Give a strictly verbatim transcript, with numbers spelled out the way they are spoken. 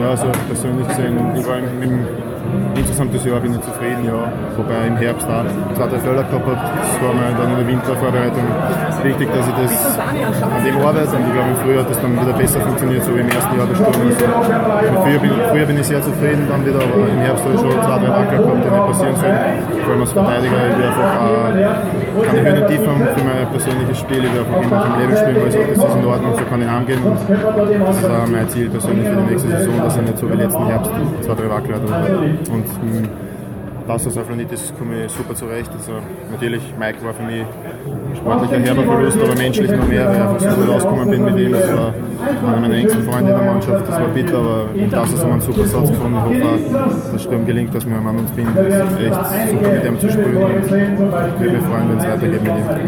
Ja, also persönlich gesehen, ich war im, im insgesamt das Jahr bin ich zufrieden, ja. Wobei im Herbst auch zwei, drei Fehler gehabt habe. Das war mir dann in der Wintervorbereitung wichtig, dass ich das an dem arbeite. Und ich glaube, im Frühjahr hat das dann wieder besser funktioniert, so wie im ersten Jahr der Sturm. Also, früher, bin, früher bin ich sehr zufrieden dann wieder, aber im Herbst habe ich schon zwei, drei Wacker gehabt, die nicht passieren sollen. Vor allem als Verteidiger, ich will einfach auch keine Höhen und Tiefen haben für mein persönliches Spiel. Ich will einfach immer vom Leben spielen, weil ich sage, das ist in Ordnung, so kann ich heimgehen. Und das ist auch mein Ziel persönlich für die nächste Saison, dass ich nicht so wie letzten Herbst zwei, drei Wacker habe. Und hm, Tarsas-Aflanitis komme ich super zurecht. Also, natürlich, Mike war für mich sportlicher herber Verlust, aber menschlich noch mehr, weil ich einfach so gut ausgekommen bin mit ihm. Das war einer meiner engsten Freunde in der Mannschaft, das war bitter, aber in Tarsas haben wir einen super Satz gefunden. Ich hoffe auch, dass Sturm gelingt, dass wir am anderen bin. Es ist echt super mit ihm zu spielen und ich würde mich freuen, wenn es weitergeht mit ihm.